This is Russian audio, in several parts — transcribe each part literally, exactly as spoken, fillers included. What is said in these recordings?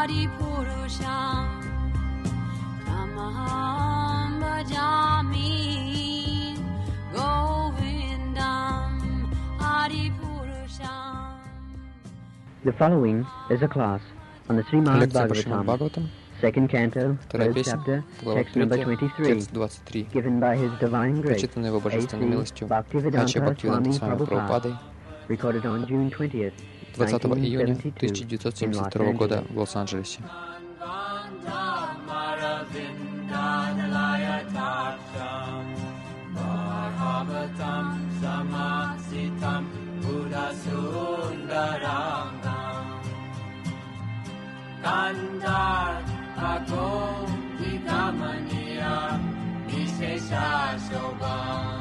The following is a class on the Srimad Лекция по Шримад Bhagavatam, Бхагаватам, second canto, вторая first песня, chapter, глава text number третья, twenty-three, текст двадцать три, given by His Divine Grace, прочитанный его божественной A C милостью Bhaktivedanta Ача Бхактивиданта Swami Свами Прабхупадой Prabhupada, recorded on June twentieth, двадцатого июня nineteen seventy-two, тысяча девятьсот in семьдесят Los второго года Angeles. в Лос-Анджелесе. Kandar Ago Vigamaniya Vishesha Shobha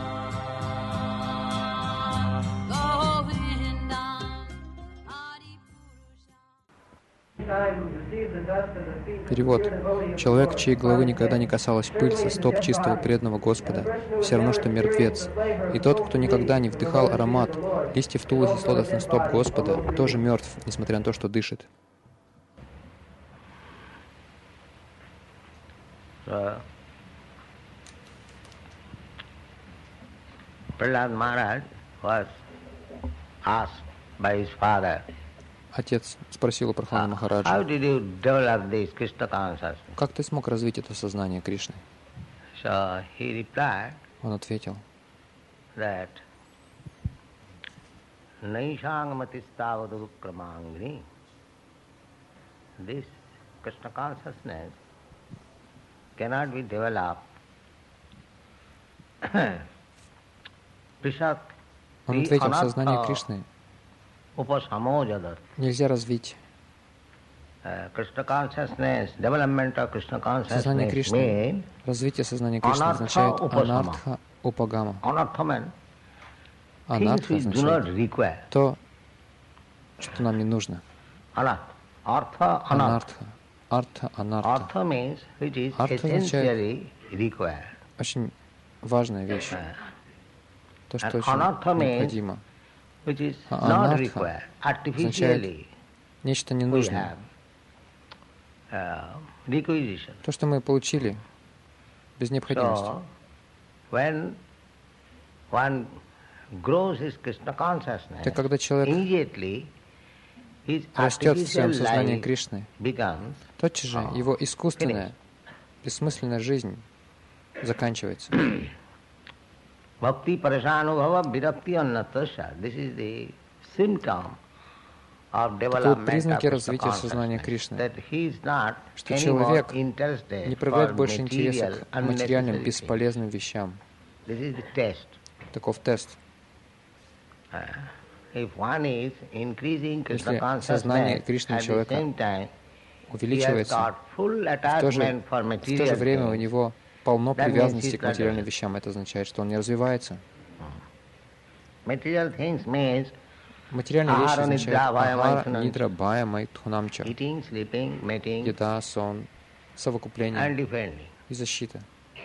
Govinda Adi Purusha. Перевод. Человек, чьей головы никогда не касалась пыль со стоп чистого преданного Господа, все равно, что мертвец. И тот, кто никогда не вдыхал аромат листьев тулуси с лотосных стоп Господа, тоже мертв, несмотря на то, что дышит. So, Prahlad Maharaj was asked by his father, Отец спросил у Прахлада how Махараджа, did you develop this Krishna consciousness? как ты смог развить это сознание Кришны? So he replied Он ответил, that Naishangamatistavadu Kramangri, this Krishna consciousness cannot be developed. Prishak он ответил, сознание Кришны Upasamojadat. нельзя развить. Krishna consciousness, development of Krishna Сознание consciousness Кришны, means развитие сознания Кришны Анартха означает упасама. анартха упагама. anartha means things Анартха we do not означает require. то, что нам не нужно. Anartha, artha, anartha. Анартха. Артха, анартха. Artha means which is Artha essentially required. Очень важная вещь. То, что And очень anartha means необходимо. which is А not анартха required. означает Artificially нечто we ненужное. have uh, requisition. То, что мы получили без необходимости. So, when one grows his Krishna consciousness, Так когда человек immediately his растет в artificial своем сознании life Кришны, becomes тотчас же его искусственная, бессмысленная жизнь заканчивается. Bhakti parashanubhava virakti annattasya. This is the symptom of Так вот, development of признаки Krishna развития сознания consciousness. Кришны, That he is not что anymore человек interested не проявляет for больше интереса material, к материальным, unnecessary things. бесполезным вещам. This is the test. Таков тест. Uh, If one is increasing Krishna Если сознание consciousness, Кришны at the человека same time, he has увеличивается, got full в то же, attachment for в то же время у material things. него полно That means привязанности he's к материальным not- вещам. Это означает, что он не развивается. Material things means Материальные вещи Ахара, означают нидра, вая, ахара, майтхунам. нидра, бая, майтхунамча. eating, sleeping, mating, Еда, сон, совокупление and defending. и защита.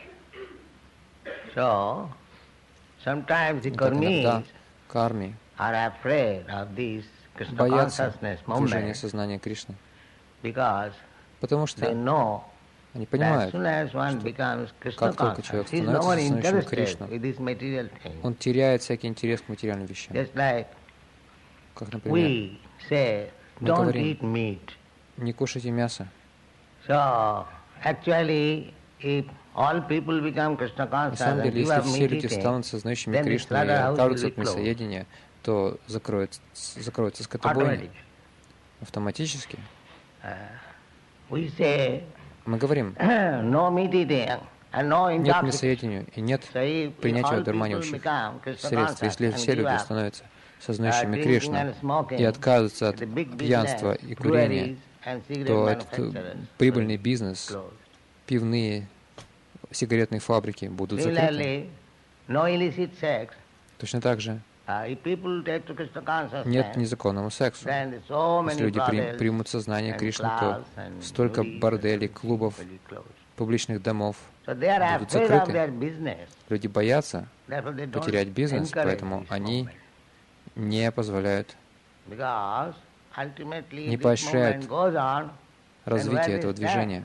So, sometimes the Так иногда karmis карми are afraid of this Krishna боятся consciousness движения moment сознания Кришны, because потому they что know они that as понимают, soon as one becomes Krishna как только conscious, человек he is no становится more сознающим interested Кришну, with these material things. он теряет всякий интерес к материальным вещам. Just like Как, например, we say, Мы don't говорим, eat meat. не кушайте мясо. So, actually, if all people become Krishna На conscious самом and деле, give если up все meat люди eating, станут сознающими then the Кришну и slaughterhouse will откажутся be от closed. мясоедения, то закроется, закроется скотобойня. Automatic. Автоматически. We say, Мы говорим, no meat eating and no нет intoxication. мясоедению и нет So if принятия all одурманивающих people become Krishna средств. Если conscious все and люди give up, становятся сознающими uh, Кришну drinking and smoking, и отказываются от the big пьянства business, и курения, breweries and cigarette то этот manufacturers прибыльный will бизнес, close. пивные, сигаретные фабрики будут закрыты. Similarly, no illicit sex. Точно так же Uh, if people take to Krishna consciousness, нет незаконному сексу. then so Если many люди при- brothels примут сознание and Кришны, то clubs and столько breweries борделей, and клубов, will be closed. публичных домов So they are будут afraid of закрыты. their business. Люди боятся Therefore they don't потерять бизнес, encourage поэтому this они movement. не позволяют, Because ultimately не this поощряют movement goes on развития этого движения.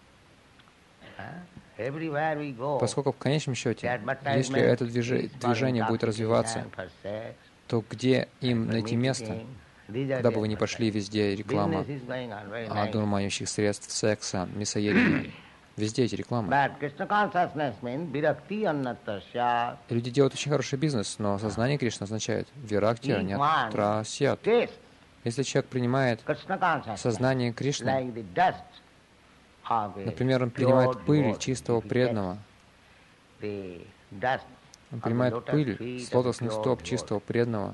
Поскольку в конечном счете, если это движ- движение будет развиваться, то где им найти место, куда бы вы ни пошли, везде реклама одурманивающих средств, секса, мясоедения. Везде эти рекламы. Люди делают очень хороший бизнес, но сознание Кришны означает виракти анятрасят. Если человек принимает сознание Кришны, например, он принимает пыль чистого преданного, он принимает пыль с лотосных стоп чистого преданного,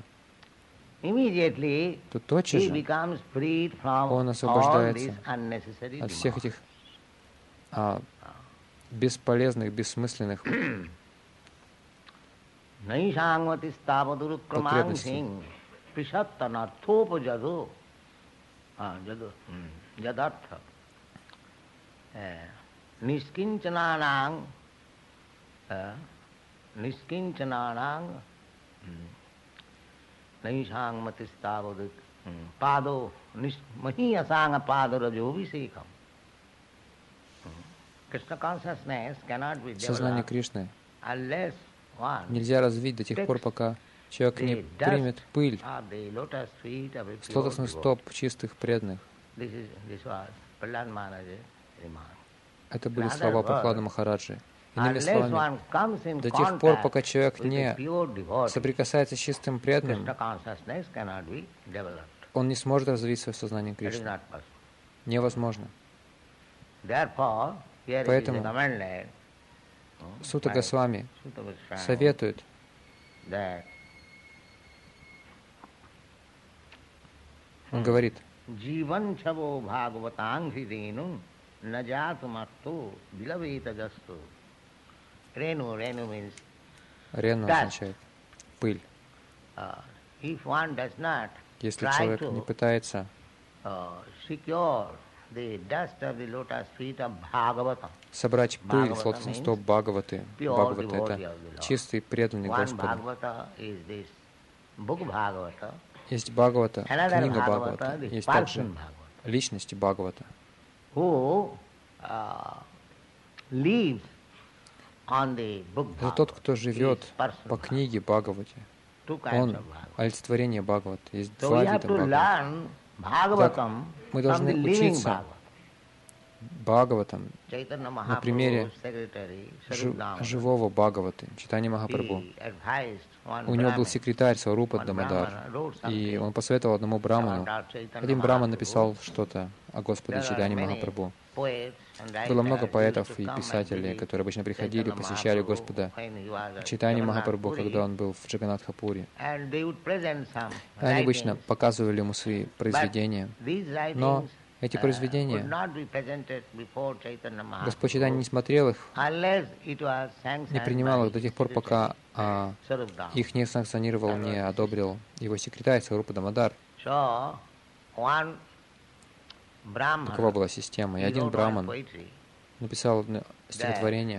то тотчас же он освобождается от всех этих а, бесполезных, бессмысленных потребностей. Сознание Кришны нельзя развить до тех пор, пока человек не примет пыль с лотосных стоп чистых преданных. Это были слова Прахлады Махараджи. Иными словами, до тех пор, пока человек не соприкасается с чистым преданным, он не сможет развить свое сознание Кришны. Невозможно. Поэтому Сута Госвами советует он говорит, Рену означает пыль. Если человек не пытается собрать пыль с лотосных стоп Бхагаваты, Бхагавата — это чистый преданный Господу. Есть Бхагавата, книга Бхагавата, есть также личности Бхагавата, это тот, кто живет по книге Бхагавате. Он — олицетворение Бхагавата. Есть два вида Бхагавата. Мы должны учиться Бхагаватам на примере жи- живого Бхагаваты, Чайтанья Махапрабху. У него был секретарь Сварупа Дамодар, и он посоветовал одному браману. Один браман написал что-то о Господе Чайтанье Махапрабху. Было много поэтов и писателей, которые обычно приходили, посещали Господа Чайтанья Махапрабху, когда он был в Джаганатхапуре. Они обычно показывали ему свои произведения, но эти произведения Господь Чайтанья не смотрел их, не принимал их до тех пор, пока а, их не санкционировал, не одобрил его секретарь Сварупа Дамодар. Такова была система. И один браман написал одно стихотворение,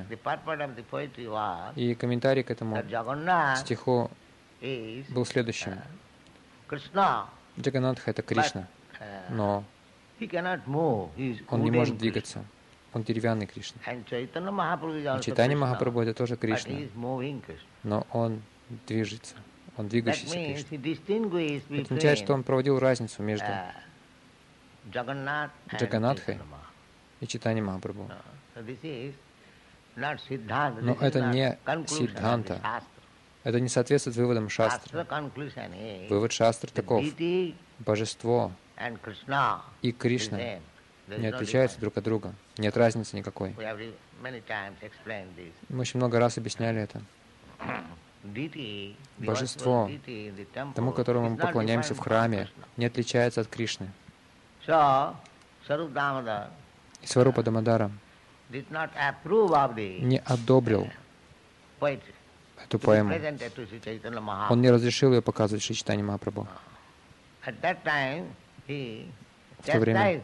и комментарий к этому стиху был следующим. Джаганатха — это Кришна, но он не может двигаться. Он деревянный Кришна. И Чайтанья Махапрабху — это тоже Кришна, но он движется. Он двигающийся Кришна. Это означает, что он проводил разницу между Джаганатхой и Чайтанья Махапрабху. Но это не Сиддханта. Это не соответствует выводам шастры. Вывод шастры таков. Божество и Кришна не отличаются друг от друга. Нет разницы никакой. Мы очень много раз объясняли это. Божество, тому, которому мы поклоняемся в храме, не отличается от Кришны. И Сварупа Дамодара не одобрил эту поэму. Он не разрешил ее показывать Шри Чайтанье Махапрабху. В то время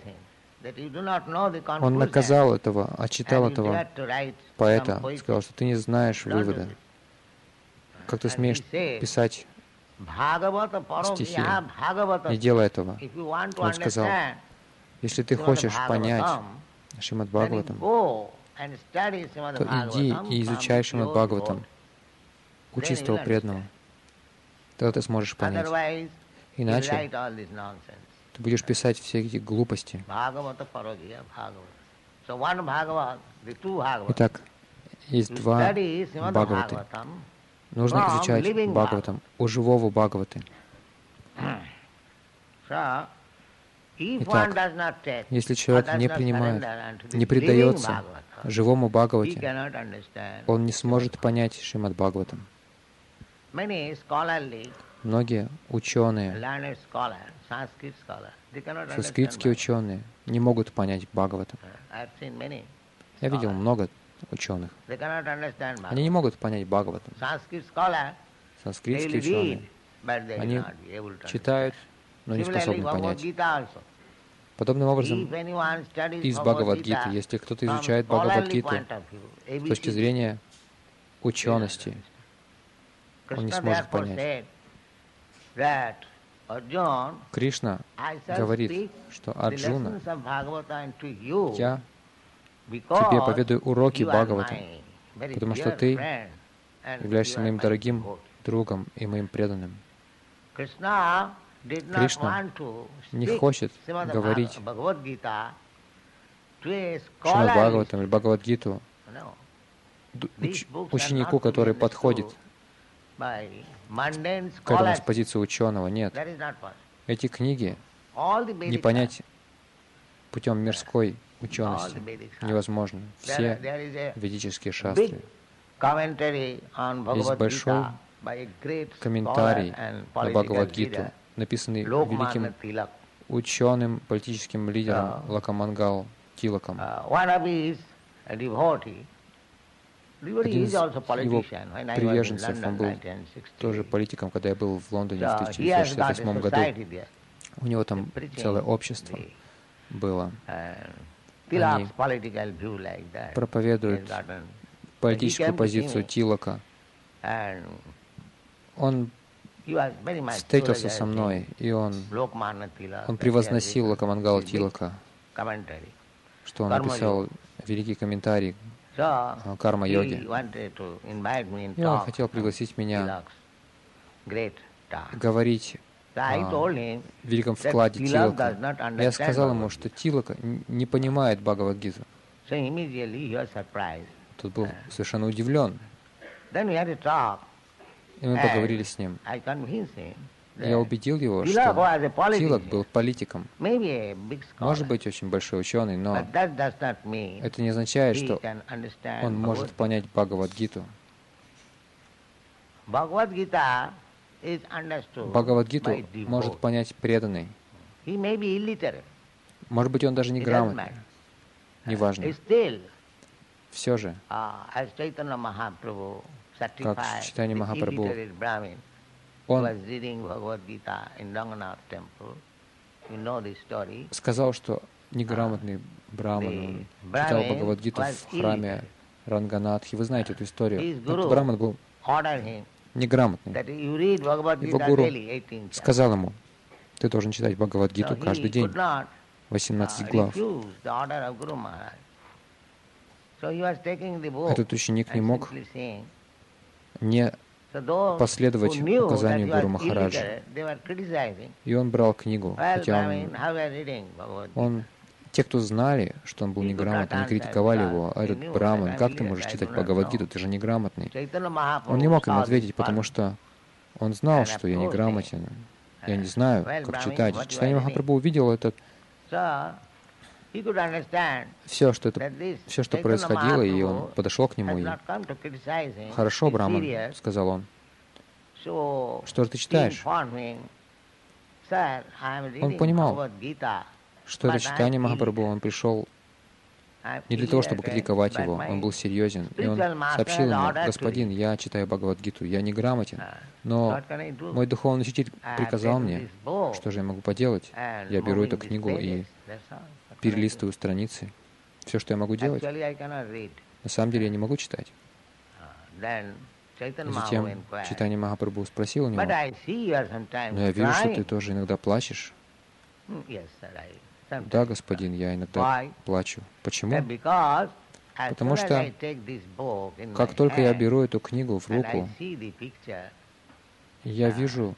он наказал этого, отчитал этого поэта, сказал, что ты не знаешь вывода. Как ты смеешь писать стихи? Не делай этого. Он сказал, Если ты хочешь понять Шримад Бхагаватам, то иди и изучай Шримад Бхагаватам у чистого преданного. Тогда ты сможешь понять. Иначе ты будешь писать все эти глупости. Итак, есть два Бхагаваты. Нужно изучать Бхагаватам у живого Бхагаваты. Итак, если человек не принимает, не предается живому Бхагавате, он не сможет понять Шримад Бхагаватам. Многие ученые, санскритские ученые, не могут понять Бхагаватам. Я видел много ученых. Они не могут понять Бхагаватам. Санскритские ученые, они читают, но не способны понять. Подобным образом, из Бхагавад-гиты, если кто-то изучает Бхагавад-гиту с точки зрения учености, он не сможет понять. Кришна говорит, что Арджуна, я тебе поведаю уроки Бхагаватам, потому что ты являешься моим дорогим другом и моим преданным. Кришна не хочет говорить Шримад Бхагаватам или Бхагавад-гиту уч ученику, который подходит к этому с позиции ученого. Нет. Эти книги не понять путем мирской учености невозможно. Все ведические шастры. Есть большой комментарий на Бхагавад-гиту, написанный великим ученым, политическим лидером Локамангал Тилаком. Один из его приверженцев, он был тоже политиком, когда я был в Лондоне в тысяча девятьсот шестьдесят восьмом году. У него там целое общество было. Они проповедуют политическую позицию Тилака. Он встретился со мной, и он, он превозносил Локамангала Тилака, что он написал великий комментарий карма-йоги. И он хотел пригласить меня говорить о великом вкладе Тилака. Я сказал ему, что Тилака не понимает Бхагавад-гиту. Тот был совершенно удивлен. И мы поговорили с ним. Я убедил его, что Тилак был политиком. Может быть, очень большой ученый, но это не означает, что он может понять Бхагавад-гиту. Бхагавад-гиту может понять преданный. Может быть, он даже не грамотный. Неважно. Все же, как Чайтанья Махапрабху, он сказал, что неграмотный браман, он читал Бхагавад-гиту в храме Ранганатхи. Вы знаете эту историю. Этот браман был неграмотный. Его гуру сказал ему: ты должен читать Бхагавад-гиту каждый день, восемнадцать глав. Этот ученик не мог не последовать указанию Гуру Махараджа. И он брал книгу, хотя он, он, те, кто знали, что он был неграмотный, они критиковали его. А этот браман: как ты можешь читать Бхагавад-гиту, ты же неграмотный. Он не мог им ответить, потому что он знал, что я неграмотен. Я не знаю, как читать. Чайтанья Махапрабху увидел этот все, что это, все, что происходило, и он подошел к нему и: хорошо, браман, сказал он, что же ты читаешь? Он понимал, что это Чайтанья Махапрабху, он пришел не для того, чтобы критиковать его, он был серьезен. И он сообщил ему: господин, я читаю Бхагавад-гиту, я неграмотен, но мой духовный учитель приказал мне, что же я могу поделать? Я беру эту книгу и перелистываю страницы. Все, что я могу делать. На самом деле я не могу читать. И затем Чайтанья Махапрабху спросил у него: но я вижу, что ты тоже иногда плачешь. Да, господин, я иногда плачу. Почему? Потому что, как только я беру эту книгу в руку, я вижу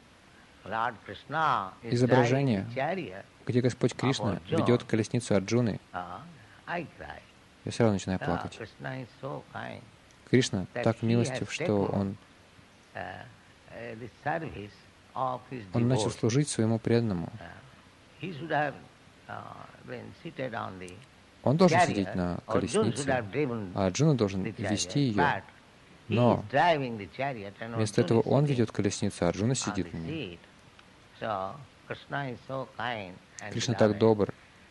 изображение, где Господь Кришна ведет колесницу Арджуны, я все равно начинаю плакать. Кришна так милостив, что Он, он начал служить своему преданному. Он должен сидеть на колеснице, а Арджуна должен вести ее. Но вместо этого он ведет колесницу, а Арджуна сидит на ней. Кришна так добр,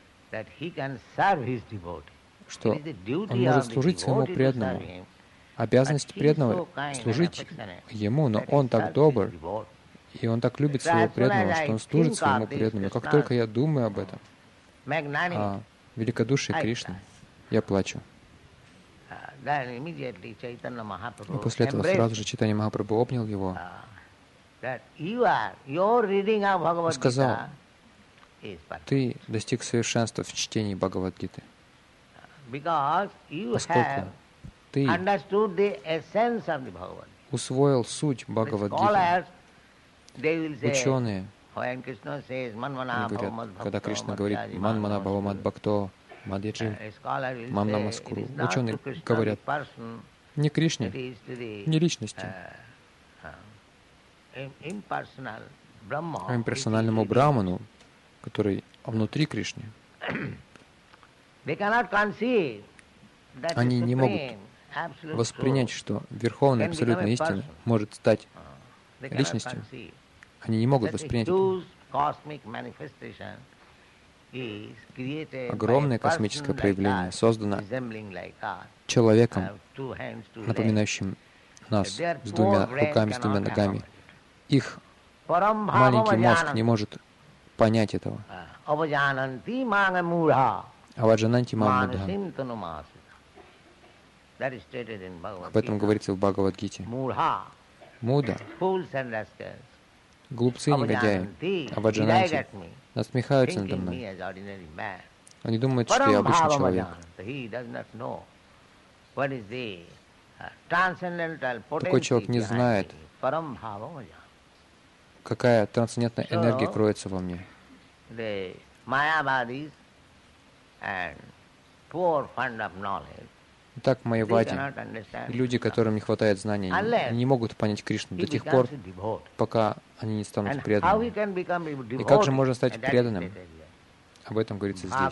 что он может служить своему преданному. Обязанность преданного — служить ему, но он так добр, и он так любит своего преданного, что он служит своему преданному. Как только я думаю об этом, о великодушии Кришны, я плачу. И после этого сразу же Чайтанья Махапрабху обнял его и сказал: ты достиг совершенства в чтении Бхагавад-гиты, поскольку ты усвоил суть Бхагавад-гиты. Ученые говорят, когда Кришна говорит «Ман мана бхавамад бхакто мадьяджи мам намаскуру», ученые говорят не Кришне, не личности, а имперсональному Браману, который внутри Кришны. Они не могут воспринять, что Верховная Абсолютная Истина может стать личностью. Они не могут воспринять это. Огромное космическое проявление создано человеком, напоминающим нас, с двумя руками, с двумя ногами. Их маленький мозг не может понять этого. Аваджананти маммудха. Об этом говорится в Бхагавад-гите. Муда, глупцы и негодяи, Аваджананти, насмехаются надо мной. Они думают, что я обычный человек. Такой человек не знает, какая трансцендентная энергия кроется во мне. Итак, майявади, люди, которым не хватает знаний, они не могут понять Кришну до тех пор, пока они не станут преданными. И как же можно стать преданным? Об этом говорится здесь.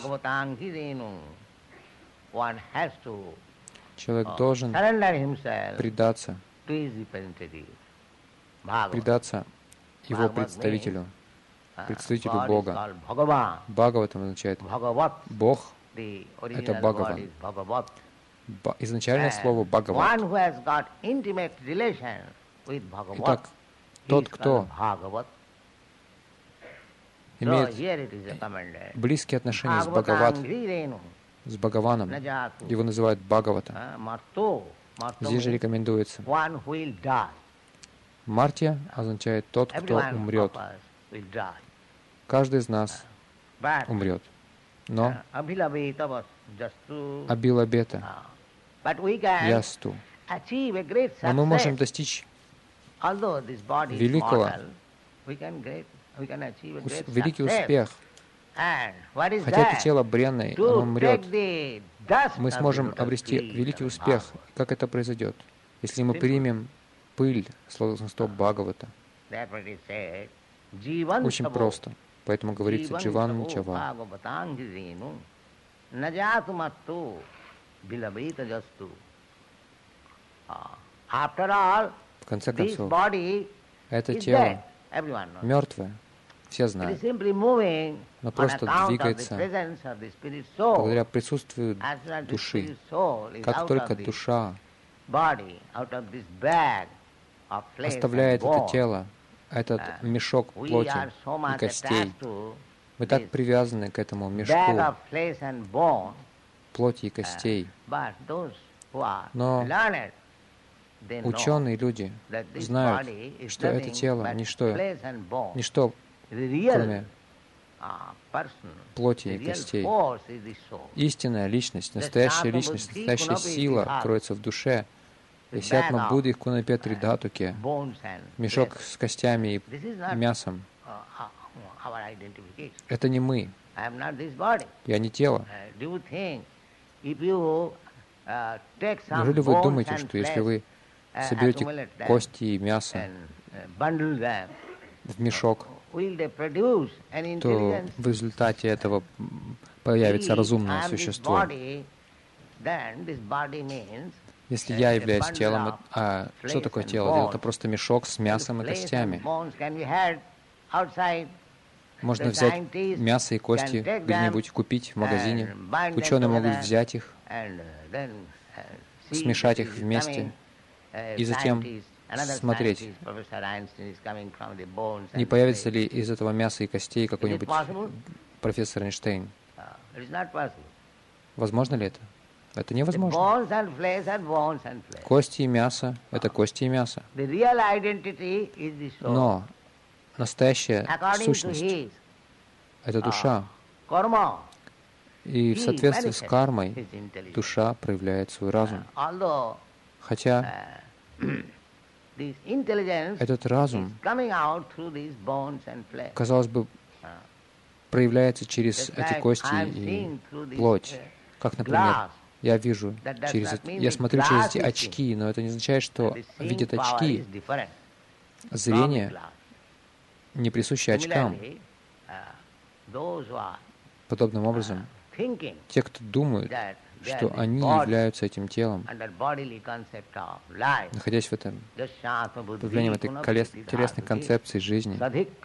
Человек должен предаться, предаться его представителю, представителю Бога. Бхагаватам означает Бог, это Бхагаван. Изначальное слово Бхагават. Итак, тот, кто имеет близкие отношения с Бхагават, с Бхагаваном, его называют Бхагавата. Здесь же рекомендуется. Мартья означает тот, кто умрет. Каждый из нас умрет. Но Абилабета, Ясту. Но мы можем достичь великого, великий успех. Хотя это тело бренное, оно умрет. Мы сможем обрести великий успех. Как это произойдет? Если мы примем пыль стоп Бхагавата. Очень просто. Поэтому говорится Дживан Ничава. В конце концов, это тело мертвое, все знают, но просто двигается благодаря присутствию души. Как только душа оставляет это тело, этот мешок плоти и костей, мы так привязаны к этому мешку плоти и костей. Но ученые люди знают, что это тело ничто, ничто, кроме плоти и костей. Истинная личность, настоящая личность, настоящая сила кроется в душе. Исятма Будды Кунапе Тридхатуке, мешок с костями и мясом. Это не мы. Я не тело. Неужели вы думаете, что если вы соберете кости и мясо в мешок, то в результате этого появится разумное существо? Если я являюсь телом, а что такое тело? Это просто мешок с мясом и костями. Можно взять мясо и кости где-нибудь купить в магазине. Ученые могут взять их, смешать их вместе и затем смотреть, не появится ли из этого мяса и костей какой-нибудь профессор Эйнштейн. Возможно ли это? Это невозможно. Кости и мясо — это кости и мясо. Но настоящая сущность — это душа. И в соответствии с кармой душа проявляет свой разум. Хотя этот разум, казалось бы, проявляется через эти кости и плоть. Как, например, я вижу через, я смотрю через эти очки, но это не означает, что видят очки. Зрение не присуще очкам. Подобным образом, те, кто думают, что они являются этим телом, находясь в этом появлении в этой телесной концепции жизни,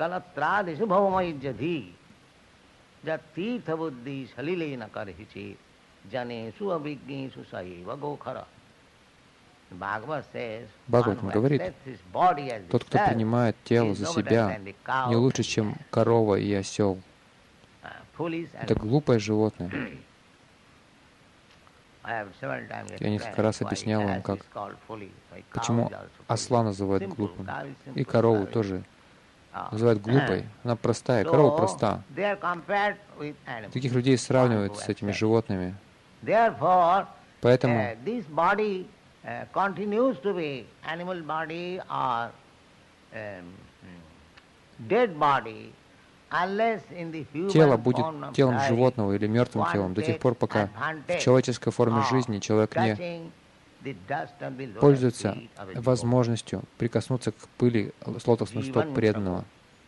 Бхагаватам говорит, тот, кто принимает тело за себя, не лучше, чем корова и осел. Это глупое животное. Я несколько раз объяснял вам, как, почему осла называют глупым, и корову тоже называют глупой. Она простая, корова проста. Таких людей сравнивают с этими животными. Поэтому тело будет телом животного или мертвым телом до тех пор, пока в человеческой форме жизни человек не пользуется возможностью прикоснуться к пыли с лотосных стоп преданного.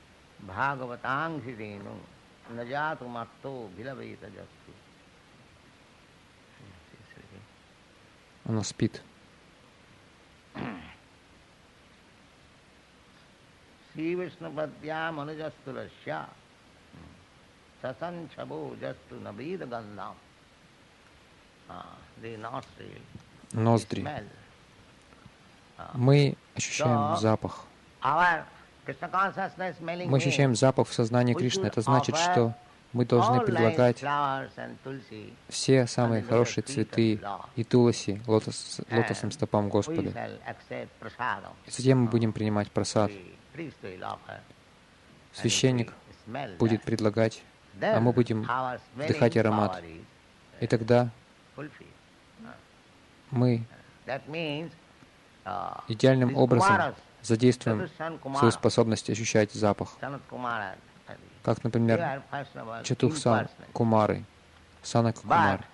Она спит. Sri Vishnupadya Manujastulasya Sasanchabo Jastu Navida Gandham. Ноздри. Мы ощущаем запах. Мы ощущаем запах в сознании Кришны. Это значит, что мы должны предлагать все самые хорошие цветы и туласи лотос, лотосным стопам Господа. И затем мы будем принимать прасад. Священник будет предлагать, а мы будем вдыхать аромат. И тогда мы идеальным образом задействуем свою способность ощущать запах. Как, например, Четухсан Кумары, Санак Кумар.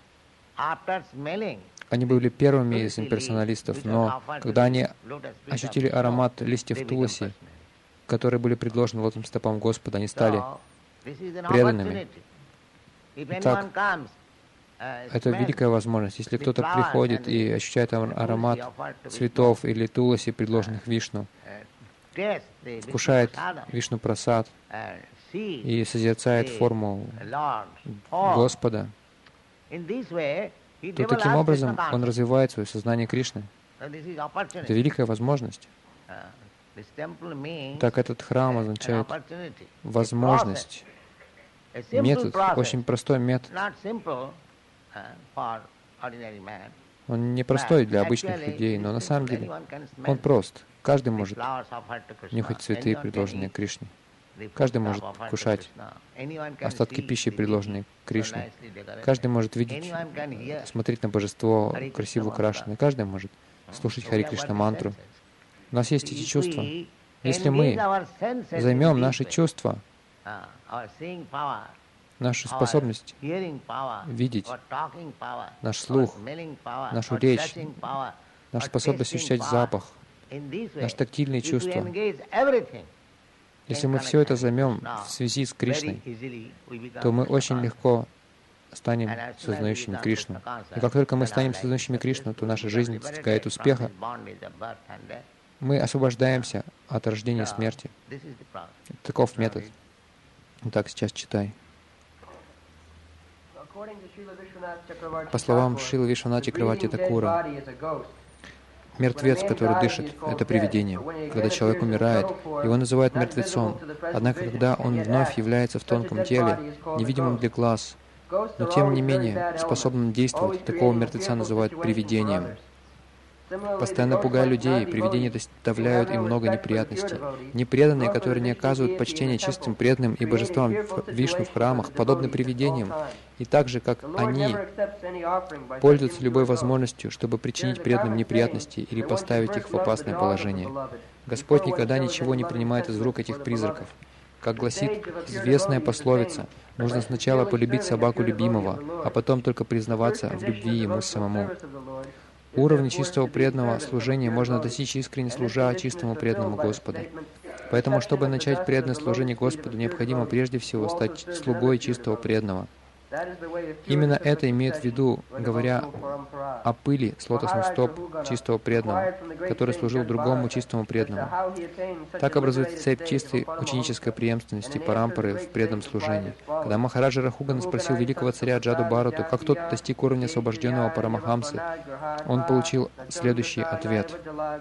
Они были первыми из имперсоналистов, но когда они ощутили аромат листьев туласи, которые были предложены лотосным стопам Господа, они стали преданными. Итак, это великая возможность. Если кто-то приходит и ощущает аромат цветов или туласи, предложенных Вишну, вкушает Вишну прасад и созерцает форму Господа, то таким образом он развивает свое сознание Кришны. Это великая возможность. Так этот храм означает возможность, метод, очень простой метод. Он не простой для обычных людей, но на самом деле он прост. Каждый может нюхать цветы, предложенные Кришне. Каждый может вкушать остатки пищи, предложенные Кришной. Каждый может видеть, смотреть на божество, красиво украшенное. Каждый может слушать Хари Кришна мантру. У нас есть эти чувства. Если мы займем наши чувства, нашу способность видеть, наш слух, нашу речь, наша способность ощущать запах, наши тактильные чувства, если мы все это займем в связи с Кришной, то мы очень легко станем сознающими Кришну. И как только мы станем сознающими Кришну, то наша жизнь достигает успеха. Мы освобождаемся от рождения и смерти. Таков метод. Итак, сейчас читай. По словам Шрилы Вишванат Чакраварти Такура, мертвец, который дышит, — это привидение. Когда человек умирает, его называют мертвецом. Однако, когда он вновь является в тонком теле, невидимым для глаз, но тем не менее способным действовать, такого мертвеца называют привидением. Постоянно пугая людей, привидения доставляют им много неприятностей. Непреданные, которые не оказывают почтения чистым преданным и божествам Вишну в храмах, подобны привидениям, и так же, как они пользуются любой возможностью, чтобы причинить преданным неприятности или поставить их в опасное положение. Господь никогда ничего не принимает из рук этих призраков. Как гласит известная пословица, нужно сначала полюбить собаку любимого, а потом только признаваться в любви ему самому. Уровни чистого преданного служения можно достичь, искренне служа чистому преданному Господу. Поэтому, чтобы начать преданное служение Господу, необходимо прежде всего стать слугой чистого преданного. Именно это имеет в виду, говоря о пыли с лотосных стоп чистого преданного, который служил другому чистому преданному. Так образуется цепь чистой ученической преемственности парампары в преданном служении. Когда Махараджа Рахугана спросил великого царя Джаду Бхарату, как тот достиг уровня освобожденного Парамахамсы, он получил следующий ответ.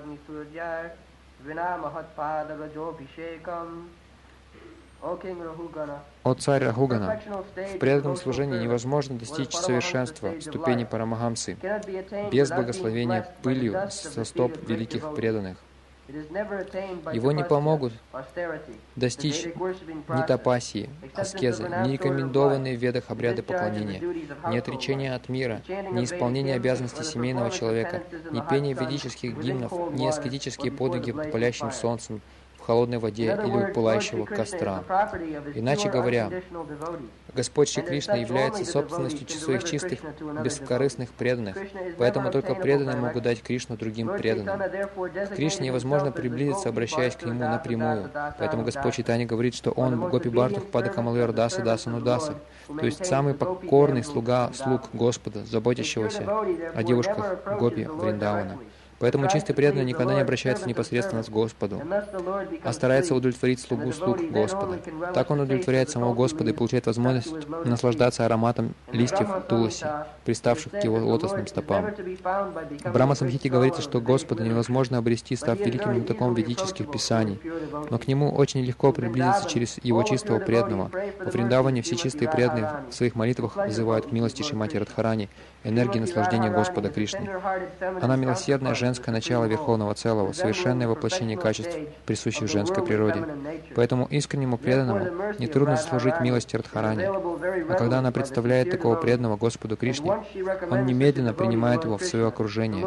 «О царь Рахугана, в преданном служении невозможно достичь совершенства ступени Парамахамсы без благословения пылью со стоп великих преданных. Его не помогут достичь ни тапасии, аскезы, ни рекомендованные в ведах обряды поклонения, ни отречения от мира, ни исполнение обязанностей семейного человека, ни пение ведических гимнов, ни аскетические подвиги под палящим солнцем, в холодной воде или у пылающего костра. Иначе говоря, Господь Шри Кришна является собственностью своих чистых, бескорыстных преданных, поэтому только преданные могут дать Кришну другим преданным. К Кришне невозможно приблизиться, обращаясь к Нему напрямую, поэтому Господь Чайтанья говорит, что Он Гопи Бартух Пада Камалвер Даса Дасану Даса, то есть самый покорный слуга слуг Господа, заботящегося о девушках Гопи Вриндавана. Поэтому чистый преданный никогда не обращается непосредственно к Господу, а старается удовлетворить слугу слуг Господа. Так он удовлетворяет самого Господа и получает возможность наслаждаться ароматом листьев туласи, приставших к его лотосным стопам. В Брахма-самхите говорится, что Господа невозможно обрести, став великим знатоком ведических писаний, но к Нему очень легко приблизиться через Его чистого преданного. Во Вриндаване все чистые преданные в своих молитвах взывают к милости Шримати Радхарани, энергии наслаждения Господа Кришны. Она милосердная женское начало Верховного Целого, совершенное воплощение качеств, присущих женской природе. Поэтому искреннему преданному нетрудно заслужить милость Радхарани. А когда она представляет такого преданного Господу Кришне, он немедленно принимает его в свое окружение.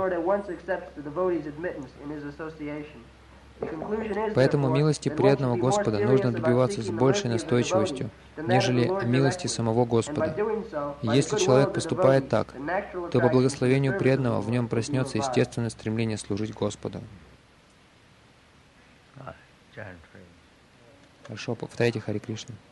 Поэтому милости преданного Господа нужно добиваться с большей настойчивостью, нежели милости самого Господа. И если человек поступает так, то по благословению преданного в нем проснется естественное стремление служить Господу. Хорошо, повторяйте Хари Кришна.